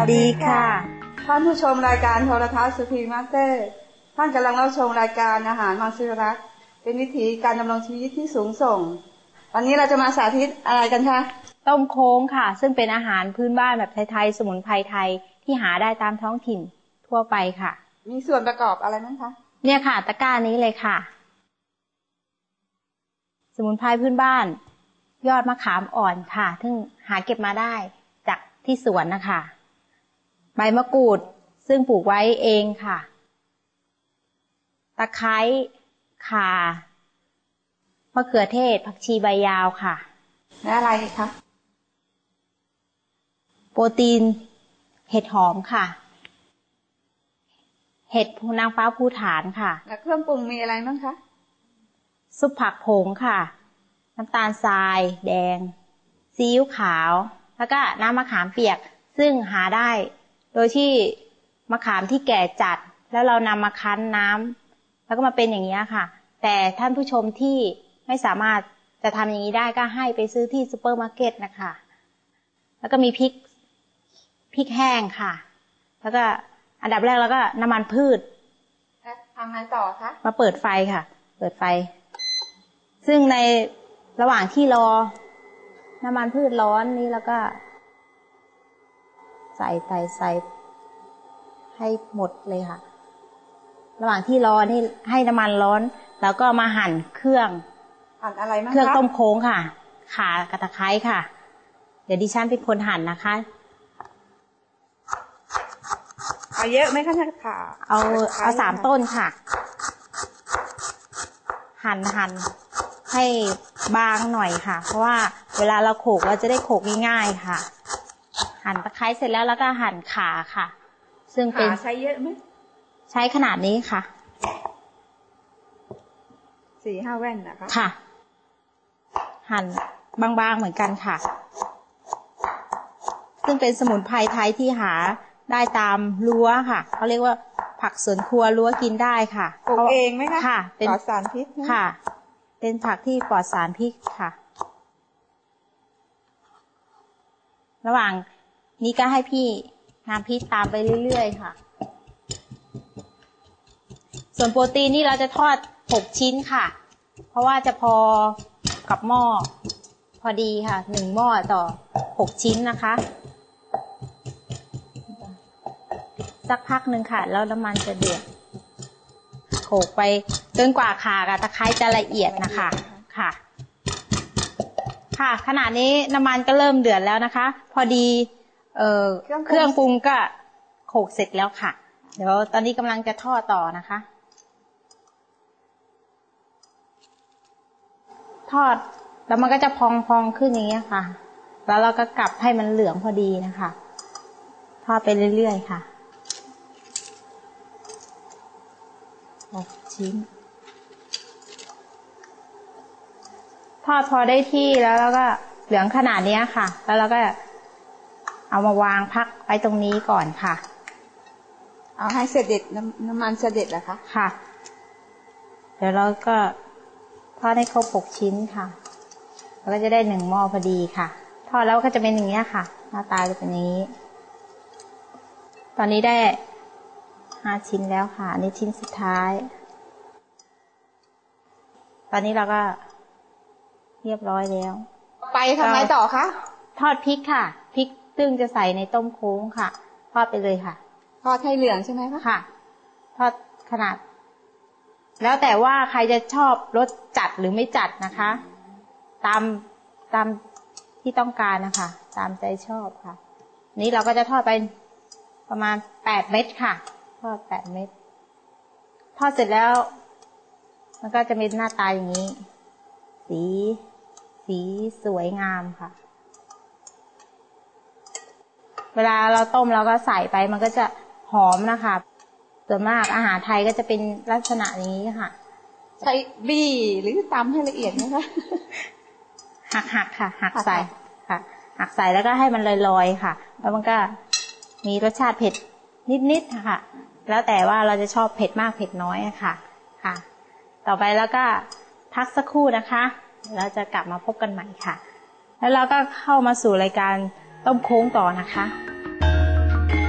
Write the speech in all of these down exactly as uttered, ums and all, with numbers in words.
สดีค่ะท่านผู้ชมรายการโทรทัศน์สุพรีมมาสเตอร์ท่านกำลังรับชมรายการอาหารมังสวิรัติเป็นวิถีการดำรงชีวิตที่สูงส่งวันนี้เราจะมาสาธิตอะไรกันคะต้มโค้งค่ะซึ่งเป็นอาหารพื้นบ้านแบบไทยๆสมุนไพรไทยที่หาได้ตามท้องถิ่นทั่วไปค่ะมีส่วนประกอบอะไรบ้างคะเนี่ยค่ะตะกร้านี้เลยค่ะสมุนไพรพื้นบ้านยอดมะขามอ่อนค่ะซึ่งหาเก็บมาได้จากที่สวนนะคะใบมะกรูดซึ่งปลูกไว้เองค่ะตะไคร้ข่ามะเขือเทศผักชีใบยาวค่ะและอะไรคะโปรตีนเห็ดหอมค่ะเห็ดนางฟ้าภูฐานค่ะและเครื่องปรุงมีอะไรบ้างคะซุปผักผงค่ะน้ำตาลทรายแดงซีอิ๊วขาวแล้วก็น้ำมะขามเปียกซึ่งหาได้โดยที่มะขามที่แก่จัดแล้วเรานำมาคั้นน้ำแล้วก็มาเป็นอย่างนี้ค่ะแต่ท่านผู้ชมที่ไม่สามารถจะทำอย่างนี้ได้ก็ให้ไปซื้อที่ซูเปอร์มาร์เก็ตนะคะแล้วก็มีพริกพริกแห้งค่ะแล้วก็อันดับแรกแล้วก็น้ำมันพืชทำไงต่อคะมาเปิดไฟค่ะเปิดไฟซึ่งในระหว่างที่รอน้ำมันพืชร้อนนี้แล้วก็ใส่ใส่ใส่ให้หมดเลยค่ะระหว่างที่รอนี่ให้น้ำมันร้อนแล้วก็มาหั่นเครื่องหั่นอะไรบ้างคะเครื่องต้มโค้งค่ะข่ากับตะไคร้ค่ะเดี๋ยวดิฉันเป็นคนหั่นนะคะเอาเยอะไหมคะค่ะเอาเอาสามต้นค่ะหั่นหั่นให้บางหน่อยค่ะเพราะว่าเวลาเราโขลกเราจะได้โขลกง่ายๆค่ะหั่นตะไคร้เสร็จแล้วแล้วก็หั่นข่าค่ะซึ่งเป็นใช้เยอะไหมใช้ขนาดนี้ค่ะสี่ห้าแว่นนะคะค่ะหั่นบางๆเหมือนกันค่ะซึ่งเป็นสมุนไพรไทยที่หาได้ตามรั้วค่ะเขาเรียกว่าผักสวนครัวรั้วกินได้ค่ะปลูกเองไหมคะค่ะปลอดสารพิษค่ะเป็นผักที่ปลอดสารพิษค่ะระหว่างนี้ก็ให้พี่น้ำพริกตามไปเรื่อยๆค่ะส่วนโปรตีนนี่เราจะทอดหกชิ้นค่ะเพราะว่าจะพอกับหม้อพอดีค่ะหนึ่งหม้อต่อหกชิ้นนะคะสักพักหนึ่งค่ะแล้วน้ำมันจะเดือดโขลกไปจนกว่าข่ากับตะไคร้จะละเอียดนะคะค่ะค่ะขณะนี้น้ำมันก็เริ่มเดือดแล้วนะคะพอดีเอ่อเครื่องปรุงก็โขลกเสร็จแล้วค่ะเดี๋ยวตอนนี้กำลังจะทอดต่อนะคะทอดแล้วมันก็จะพองๆขึ้นอย่างเงี้ยค่ะแล้วเราก็กลับให้มันเหลืองพอดีนะคะทอดไปเรื่อยๆค่ะหกชิ้นทอดพอได้ที่แล้วแล้วก็เหลืองขนาดนี้ค่ะแล้วเราก็เอามาวางพักไว้ตรงนี้ก่อนค่ะเอาให้เสด็จน้ำน้ำมันเสด็จเหรอคะค่ะเดี๋ยวเราก็ทอดให้ครบหกชิ้นค่ะแล้วก็จะได้หนึ่งหม้อพอดีค่ะทอดแล้วก็จะเป็นอย่างนี้ค่ะหน้าตาจะเป็นอย่างนี้ตอนนี้ได้ห้าชิ้นแล้วค่ะอันนี้ชิ้นสุดท้ายตอนนี้เราก็เรียบร้อยแล้วไปทำไงต่อคะทอดพริกค่ะพริกซึ่งจะใส่ในต้มโค้งค่ะทอดไปเลยค่ะทอดให้เหลืองใช่ไหมคะค่ะทอดขนาดแล้วแต่ว่าใครจะชอบรสจัดหรือไม่จัดนะคะตามตามที่ต้องการนะคะตามใจชอบค่ะนี้เราก็จะทอดไปประมาณแปดเม็ดค่ะทอดแปดเม็ดทอดเสร็จแล้วมันก็จะเป็นหน้าตาอย่างนี้สีสีสวยงามค่ะเวลาเราต้มเราก็ใส่ไปมันก็จะหอมนะคะส่วนมากอาหารไทยก็จะเป็นลักษณะนี้ค่ะใช้บี้หรือตำให้ละเอียดไหมคะหักหักค่ะหักใส่ค่ะหักใส่แล้วก็ให้มันลอยๆค่ะแล้วมันก็มีรสชาติเผ็ดนิดๆค่ะแล้วแต่ว่าเราจะชอบเผ็ดมากเผ็ดน้อยค่ะค่ะต่อไปแล้วก็พักสักครู่นะคะเราจะกลับมาพบกันใหม่ค่ะแล้วเราก็เข้ามาสู่รายการต้มโค้งต่อนะคะ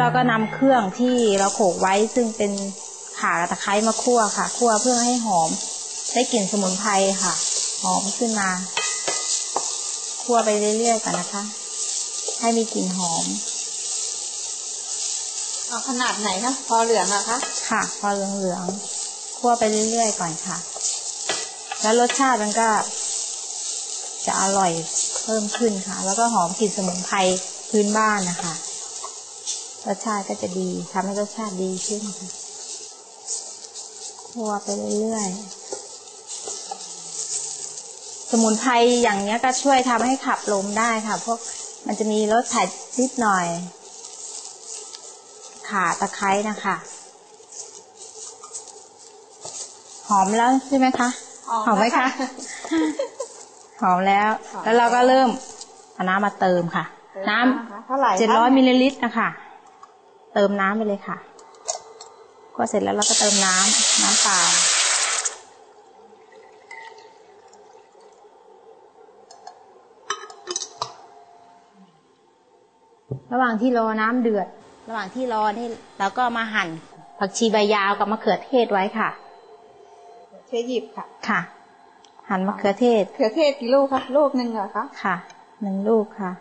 เราก็นำเครื่องที่เราโขลกไว้ซึ่งเป็นข่ากับตะไคร้มาคั่วค่ะคั่วเพื่อให้หอมได้กลิ่นสมุนไพรค่ะหอมขึ้นมาคั่วไปเรื่อยๆก่อนนะคะให้มีกลิ่นหอมเอาขนาดไหนคะพอเหลืองอะคะค่ะพอเหลืองๆคั่วไปเรื่อยๆก่อนค่ะแล้วรสชาติมันก็จะอร่อยเพิ่มขึ้นค่ะแล้วก็หอมกลิ่นสมุนไพรพื้นบ้านนะคะรสชาติก็จะดีทำให้รสชาติดีขึ้นค่ะคั่วไปเรื่อยๆสมุนไพรอย่างนี้ก็ช่วยทำให้ขับลมได้ค่ะพวกมันจะมีรสผัดนิดหน่อยข่าตะไคร้นะคะหอมแล้วใช่ไหมคะหอมไหมคะหอมแล้วแล้วเราก็เริ่มเอาน้ำมาเติมค่ะน้ำเจ็ดร้อยมิลลิลิตรนะคะเติมน้ำไปเลยค่ะก็เสร็จแล้วเราก็เติมน้ำน้ำเปล่าระหว่างที่รอน้ำเดือดระหว่างที่รอนี่เราก็มาหั่นผักชีใบยาวกับมะเขือเทศไว้ค่ะเทหยิบค่ะค่ะหั่นมะเขือเทศเขือเทศกี่ลูกคะลูกหนึ่งเหรอคะค่ะหนึ่งลูกค่ะ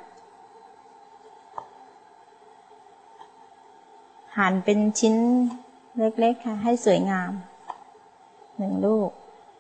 หั่นเป็นชิ้นเล็กๆค่ะให้สวยงามหนึ่งลูก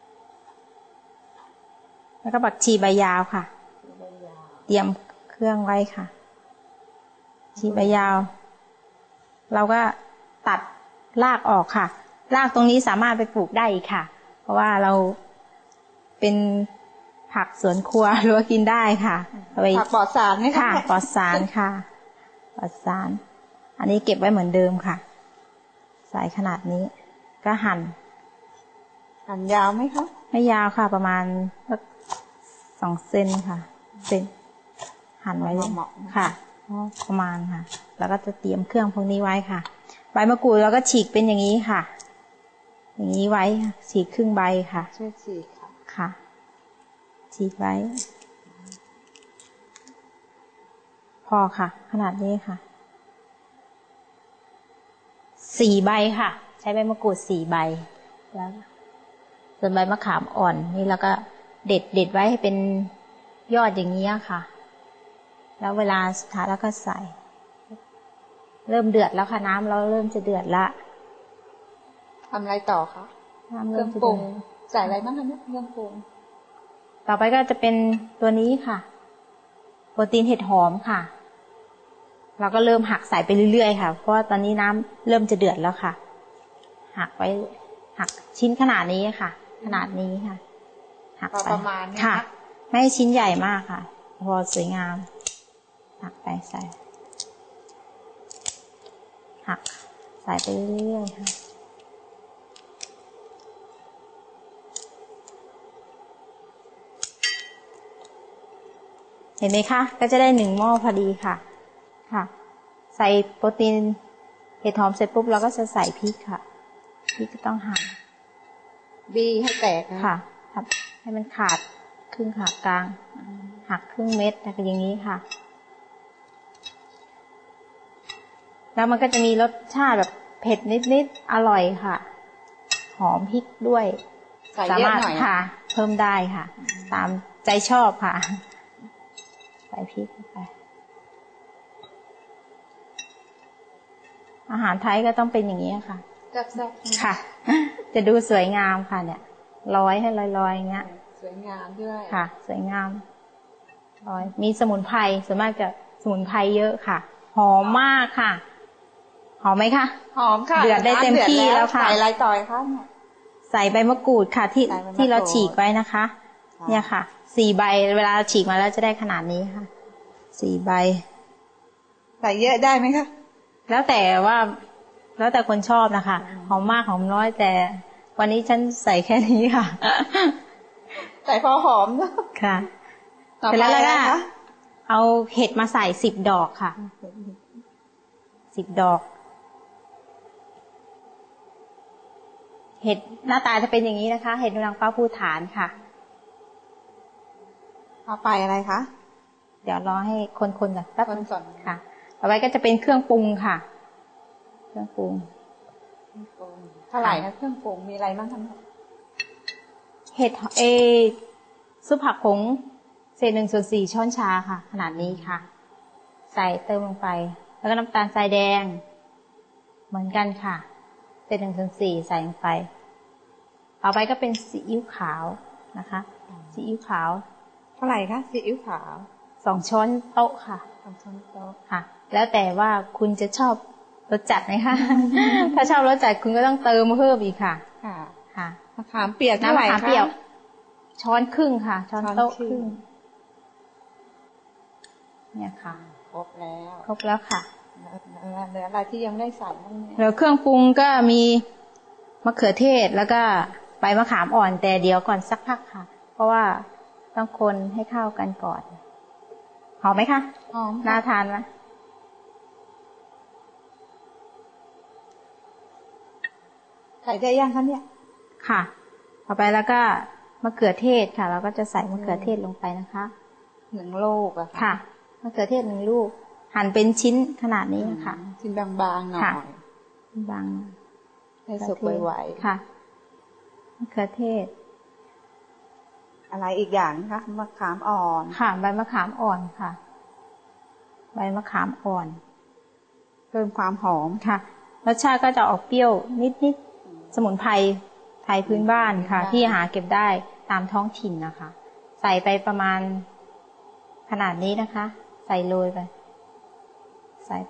แล้วก็ผักชีใบยาวค่ะเตรียมเครื่องไว้ค่ะชีใบยาวเราก็ตัดรากออกค่ะรากตรงนี้สามารถไปปลูกได้อีกค่ะเพราะว่าเราเป็นผักสวนครัวหรือว่ากินได้ค่ะผักปลอดสารไหมคะค่ะปลอดสารค่ะปลอดสารอันนี้เก็บไว้เหมือนเดิมค่ะใส่ขนาดนี้ก็หั่นหั่นยาวไหมคะไม่ยาวค่ะประมาณสองเซนค่ะเซนหั่นไว้ค่ะประมาณค่ะแล้วก็จะเตรียมเครื่องพวกนี้ไว้ค่ะใบมะกรูดเราก็ฉีกเป็นอย่างนี้ค่ะอย่างนี้ไว้ฉีกครึ่งใบค่ะช่วยฉีกค่ะค่ะฉีกไว้พอค่ะขนาดนี้ค่ะสี่ใบค่ะใช้ใบมะกรูดสี่ใบแล้วส่วนใบมะขามอ่อนนี่แล้วก็เด็ดเด็ดไว้ให้เป็นยอดอย่างนี้ค่ะแล้วเวลาสุดท้ายแล้วก็ใส่เริ่มเดือดแล้วค่ะน้ำเราเริ่มจะเดือดละทำอะไรต่อคะเครื่องปรุงใส่อะไรบ้างคะเนี่ยเครื่องปรุงต่อไปก็จะเป็นตัวนี้ค่ะโปรตีนเห็ดหอมค่ะเราก็เริ่มหักใส่ไปเรื่อยๆค่ะเพราะว่าตอนนี้น้ำเริ่มจะเดือดแล้วค่ะหักไว้หักชิ้นขนาดนี้ค่ะขนาดนี้ค่ะหักไปประมาณนี้ค่ะไม่ให้ชิ้นใหญ่มากค่ะพอสวยงามหักไปใส่หักใส่ไปเรื่อยๆค่ะเห็นไหมคะก็จะได้หนึ่งหม้อพอดีค่ะค่ะใส่โปรตีนเห็ดหอมเสร็จปุ๊บเราก็จะใส่พริกค่ะพริกก็ต้องหั่นบีให้แตกค่ะให้มันขาดครึ่งหักกลางหักครึ่งเม็ดอะไรอย่างนี้ค่ะแล้วมันก็จะมีรสชาติแบบเผ็ดนิดๆอร่อยค่ะหอมพริกด้วยสามารถค่ะเพิ่มได้ค่ะตามใจชอบค่ะใส่พริกไปอาหารไทยก็ต้องเป็นอย่างนี้ค่ะจับๆค่ะจะดูสวยงามค่ะเนี่ยร้อยให้ลอยๆอย่างเงี้ยสวยงามด้วยค่ะสวยงามร้อยมีสมุนไพรส่วนมากจะสมุนไพรเยอะค่ะหอมมากค่ะหอมไหมคะหอมค่ะเดือดได้เต็มที่แล้วค่ะใส่อะไรต่อยคะใส่ใบมะกรูดค่ะที่ที่เราฉีกไว้นะคะเนี่ยค่ะสี่ใบเวลาฉีกมาแล้วจะได้ขนาดนี้ค่ะสี่ใบใส่เยอะได้ไหมคะแล้วแต่ว่าแล้วแต่คนชอบนะคะหอมมากหอมน้อยแต่วันนี้ฉันใส่แค่นี้ค่ะใส่พอหอมค่ะเสร็จแล้วก็เอาเห็ดมาใส่สิบดอกค่ะสิบดอกเห็ดหน้าตาจะเป็นอย่างนี้นะคะเห็ดนางฟ้าภูฐานค่ะเอาไปอะไรคะเดี๋ยวรอให้คนๆก่อนแป๊บคนก่อนค่ะต่อไปก็จะเป็นเครื่องปรุงค่ะรื่องปรุงเท่าไหร่คะเครื่องปรุงมีอะไรบ้างคะเห็ดเอซุปผักผงเศษหนึ่งส่วนสี่ช้อนชาค่ะขนาดนี้ค่ะใส่เติมลงไปแล้วก็น้ำตาลทรายแดงเหมือนกันค่ะเศษหนึ่งส่วนสี่ใส่ลงไปต่อไปก็เป็นซีอิ๊วขาวนะคะซีอิ๊วขาวเท่าไหร่คะซีอิ๊วขาวสองช้อนโต๊ะค่ะสองช้อนโต๊ะค่ะแล้วแต่ว่าคุณจะชอบรสจัดไหมคะ ถ้าชอบรสจัดคุณก็ต้องเติมเพิ่มอีกค่ะค่ะค่ะมะขามเปียกเท่าไหร่คะมะขามเปียกช้อนครึ่งค่ะช้อนโต๊ะครึ่งเนี่ยค่ะครบแล้วครบแล้วค่ะเหลืออะไรที่ยังได้ใส่บ้างเนี่ยเหลือเครื่องปรุงก็มีมะเขือเทศแล้วก็ใบมะขามอ่อนแต่เดี๋ยวก่อนสักพักค่ะเพราะว่าต้องคนให้เข้ากันก่อนหอมไหมคะหอมน่าทานไหมใส่ได้ยังคะเนี่ยค่ะต่อไปแล้วก็มะเขือเทศค่ะเราก็จะใส่มะเขือเทศลงไปนะคะหนึ่งลูกอะค่ะมะเขือเทศหนึ่งลูกหั่นเป็นชิ้นขนาดนี้ค่ะชิ้นบางๆหน่อยบางให้สุกไวๆค่ะมะเขือเทศอะไรอีกอย่างคะมะขามอ่อนค่ะใบมะขามอ่อนค่ะใบมะขามอ่อนเพิ่มความหอมค่ะรสชาติก็จะออกเปรี้ยวนิดๆสมุนไพรไทยพื้นบ้านค่ะที่หาเก็บได้ตามท้องถิ่นนะคะใส่ไปประมาณขนาดนี้นะคะใส่โรยไปใส่ไป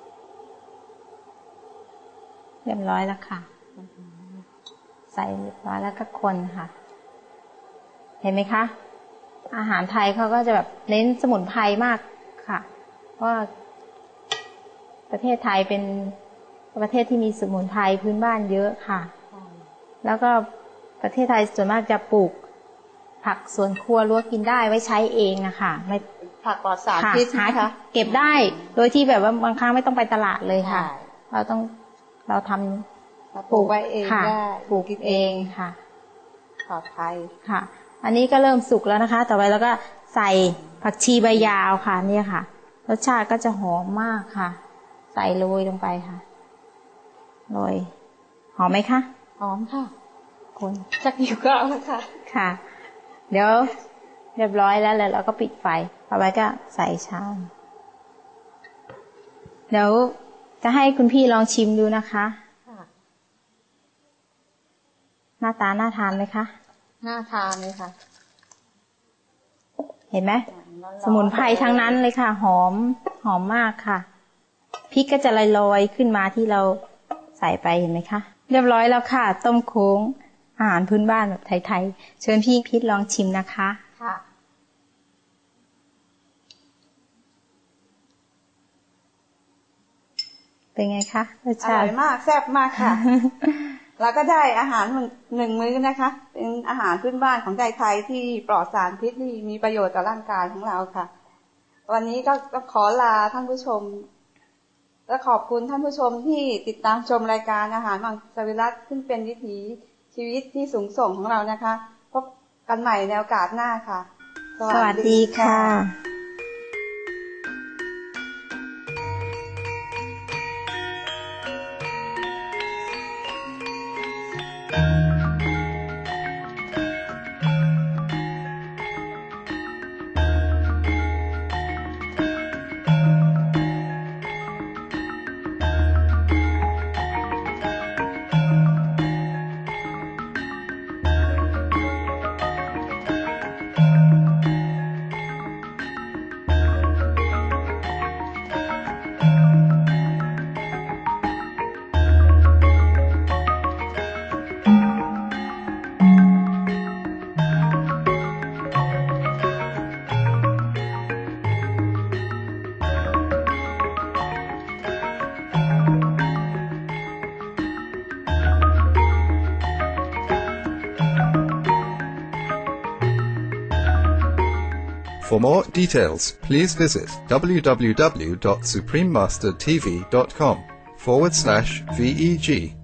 เรียบร้อยแล้วค่ะใส่เรียบร้อยแล้วก็คนค่ะเห็นไหมคะอาหารไทยเขาก็จะแบบเน้นสมุนไพรมากค่ะเพราะประเทศไทยเป็นประเทศที่มีสมุนไพรพื้นบ้านเยอะค่ะแล้วก็ประเทศไทยส่วนมากจะปลูกผักสวนครัวรั้วกินได้ไว้ใช้เองนะคะไม่ผักปลอดสารพิษนะคะเก็บได้โดยที่แบบว่าบางครั้งไม่ต้องไปตลาดเลยค่ะเราต้องเราทำปลูกไว้เองได้ปลูกเองค่ะปลอดภัยค่ะอันนี้ก็เริ่มสุกแล้วนะคะต่อไปแล้วก็ใส่ผักชีใบยาวค่ะเนี่ยค่ะรสชาติก็จะหอมมากค่ะใส่โรยลงไปค่ะโรยหอมไหมคะหอมค่ะคนชักหิวก็เอาละค่ะค่ะเดี๋ยวเรียบร้อยแล้วแล้วเราก็ปิดไฟต่อไปก็ใส่ชามเดี๋ยวจะให้คุณพี่ลองชิมดูนะคะหน้าตาน่าทานไหมคะน่าทานเลยค่ะเห็นไหมสมุนไพรทั้งนั้นเลยค่ะหอมหอมมากค่ะพริกก็จะลอยๆขึ้นมาที่เราใส่ไปเห็นไหมคะเรียบร้อยแล้วค่ะต้มโค้งอาหารพื้นบ้านแบบไทยๆเชิญพี่พิษลองชิมนะคะค่ะเป็นไงคะรสชาติอร่อยมากแซ่บมากค่ะ แล้วก็ได้อาหารหนึ่งมื้อนะคะเป็นอาหารพื้นบ้านของไทยๆที่ปลอดสารพิษที่มีประโยชน์ต่อร่างกายของเราค่ะวันนี้ก็ขอลาท่านผู้ชมและขอบคุณท่านผู้ชมที่ติดตามชมรายการอาหารมังสวิรัติซึ่งเป็นวิถีชีวิตที่สูงส่งของเรานะคะพบกันใหม่ในโอกาสหน้าค่ะสวัสดีค่ะ For more details, please visit www.suprememastertv.com forward slash VEG